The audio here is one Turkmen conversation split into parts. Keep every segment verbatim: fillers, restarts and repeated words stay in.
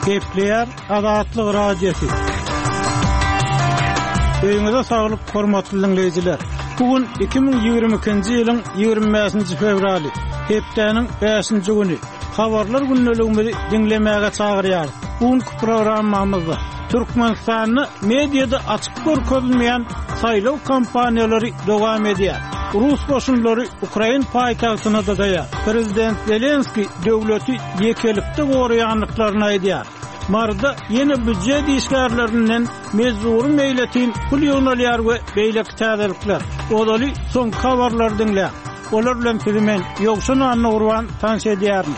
Kepler Adatlyk Radiosu. Öýüňize saglyk, hormatly dinleýijiler. Bugün iki bin ýygrimi ikinji ýylyň ýygrimi beşinji fevraly, hepdeniň beşinji güni. Habarlar günneligimizi dinlemäge çagyrýar. Bugünkü programmamyzda Türkmenistany mediada açyk görkezilmeýän saýlaw kampaniýalary dowam edýär. Rus goşunlary Ukraina paýtagtyna dadaýar. Prezident Zelenski döwleti ýekelikde goraýanlyklaryny aýdýar. Marda yeni büdjet işgärlerinden mezuru meýletin pul ýöneler we beýlek täzelikler. Odaly soň habarlar dinle. Olar bilen filmen ýoksun anny urwan tanş edýärmi?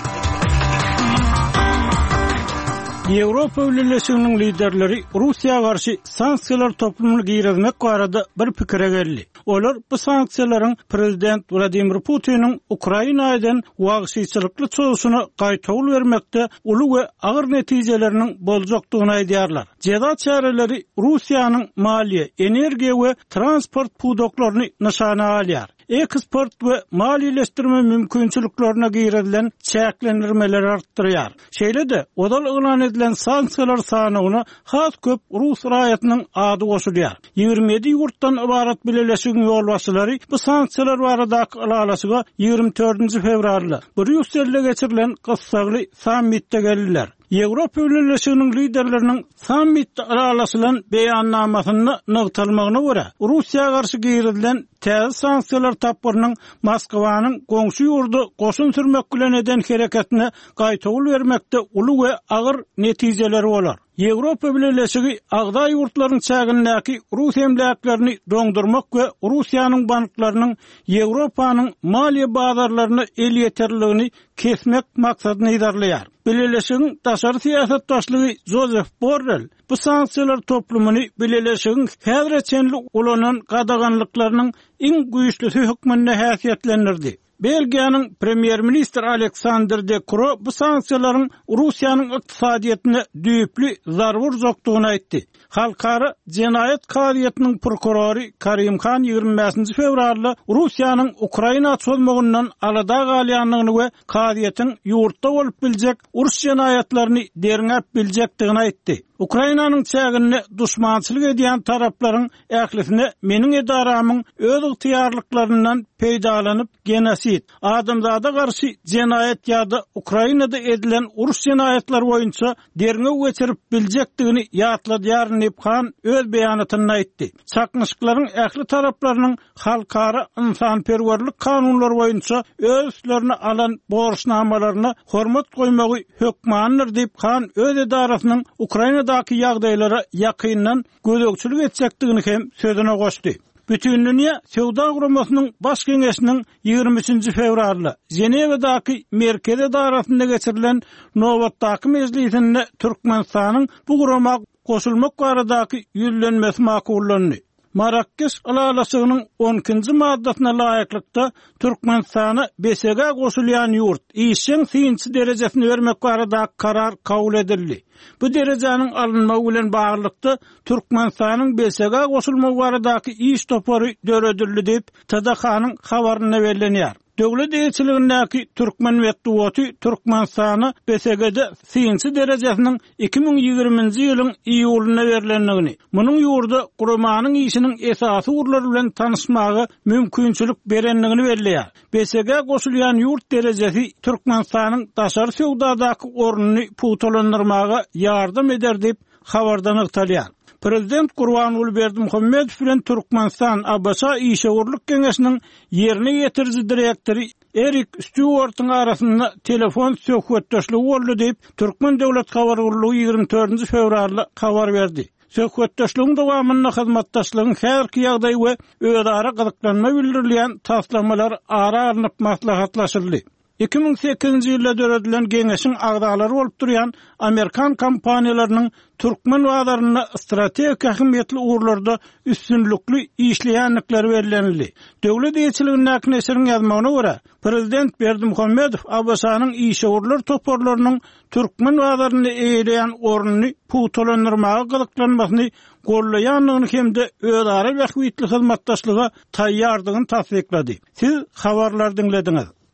Ýewropa Birleşiginiň liderleri Russiýa garşy sanksiýalar toplumyny giýirmek barada bir pikire geldi. Olar bu sanksiýalaryň prezident Vladimir Putiniň Ukrainadan wagşyçylykly çöwüşine gaýtawl bermekde uly we agyr netijeleriniň boljakdygyny aýdýarlar. Jeda çäreleri Russiýanyň maliýe, energiýa we transport pudoklaryny nyşana alýar. Eksport we maliýeleşdirme mümkinçiliklerine giýredilen çäklendirmeleri artdyrýar. Şeýle-de odal elan edilen sanksiýalar sanyny has köp Rus raýatynyň ady goşulýar. ýygrimi ýedi ýurtdan ibarat Birleşigiň ýolbaşçylary bu sanksiýalar baradaky alalaşyga ýygrimi dördünji fevralda Brüsselde geçirilen gyssagly sammitde geldiler. Ýewropa Birleşiginiň liderleriniň sammitde aralaşylan beýannamasyny nygtalmagyna görä, Russiýa garşy giýirilen täze sanksiýalar tapyrynyň Moskwanyň goňşy ýurdu goşun sürmek bilen eden hereketine gaýtawl bermekde uly we agyr netijeleri bolar. Ýewropa Birleşigi agda ýurtlaryň çägindäki Rus emlaklerini doňdurmak we Russiýanyň banklarynyň Ýewropanyň maliýe bazarlaryny el ýeterligini kesmek maksadyny ýerleýär. Birleşigiň daşary siýasatdaşlygy Joseph Borrell bu sanksiýalar toplumyny Birleşigiň häzirçenli ulanan gadaganlyklarynyň iň güýçlüsi hökmünde häsiýetlendirdi. Belgiýanyň premier ministr Alexander De Croo bu sanksiýalaryň Russiýanyň ykdysadyýetyne düýpli zarur zokdugyny aýtdy. Halkara Jenaýat Gaýatynyň prokurory Karimkhan ýygrimi beşinji fevralda Russiýanyň Ukraina çözmegininden alada galýanlygyny we gaýatyň ýurtda bolup biljek uruş jenaýatlaryny deriňep biljekdigini aýtdy. Ukrainanyň çägini duşmançylyk edýän taraplaryň ählifine meniň edaramyň öz ygtyýarlyklaryndan peýdalanyp genosit, adamzada garşy jenaýat ýa-da Ukrainada edilen uruş jenaýatlary boýunça deriňe geçirip biljekdigini ýatladýar Nephan öz beýanatyny aýtdy. Çaknyşyklaryň ähli taraplarynyň halkara insanperwerlik kanunlary boýunça öz üstlerine alan borçnamalaryna hormat goýmagy hökmandyr diýip Han öz edarasynyň Ukraina daki ýagdaýlara ýakyndan gözegçilik etjekdigini hem sözüne goşdy. Bütün dünýä Sowda guramasynyň baş geňeşiniň ýygrimi üçinji fevralda Ženewadaky merkez edarasynda geçirilen nowatdaky mejlisinde Türkmenistanyň bu gurama goşulmak baradaky ýüzlenmesi makullandy. Marrakech alalaşygynyň on ikinji maddasyna laýyklykda Türkmenistany B S G goşulýan ýurt işiň synçy derejesini bermek barada karar kabul edildi. Bu derejanyň alınmagy bilen baglykda Türkmenistanyň B S G goşulmagy baradaky iş topary döredildi diýip T D H-nyň habaryna berilýär. Döwlet elçiligindäki Türkmen medeniýeti Türkmenistany B S G'de synçy derejesiniň iki bin ýygrimiňji ýylyň iýulyna berilendigini, munyň ýurda guramanyň işiniň esasy urlary bilen tanyşmagy mümkinçilik berenligini belläýär. B S G goşulýan ýurt derejesi Türkmenistanyň daşary sowdadaky ornuny putolandyrmaga ýardam eder diýip habarda nyktalýar. Prezident Gurbanuly Berdimuhammedow bilen Türkmenistan Abasa işgörlük geňeşiniň ýerine ýetirji direktori Erik Stewart'ın arasynda telefon söhbetdeşligi boldy diýip Türkmen döwlet habargurlugy ýygrimi dördünji fevralda habar berdi. Söhbetdeşligiň dowamyny hyzmatdaşlygyň her iki ýagdaý we özara gyzyklanma bildirilýän taslamalar ara alınıp maslahatlaşyldy. iki bin sekizinji ýylda döredilen geňeşiň agdalary bolup durýan Amerikan kompaniýalarynyň Türkmen wagtlaryna strategik ähmiýetli urlarda üstünlükli işleýänlikleri berilenildi. Döwlet elçiliginiň näşriniň ýazmagyna görä, Prezident Berdimuhammedow Abasanyň işgörler toparlarynyň Türkmen wagtlaryny eýleýän ornuny putolandyrmaga gyzyklanmasyny gollaýanlygyny hemde özara wähwitli hyzmatdaşlyga taýýardygyny tasdiklady. Siz habarlar dinlediňiz.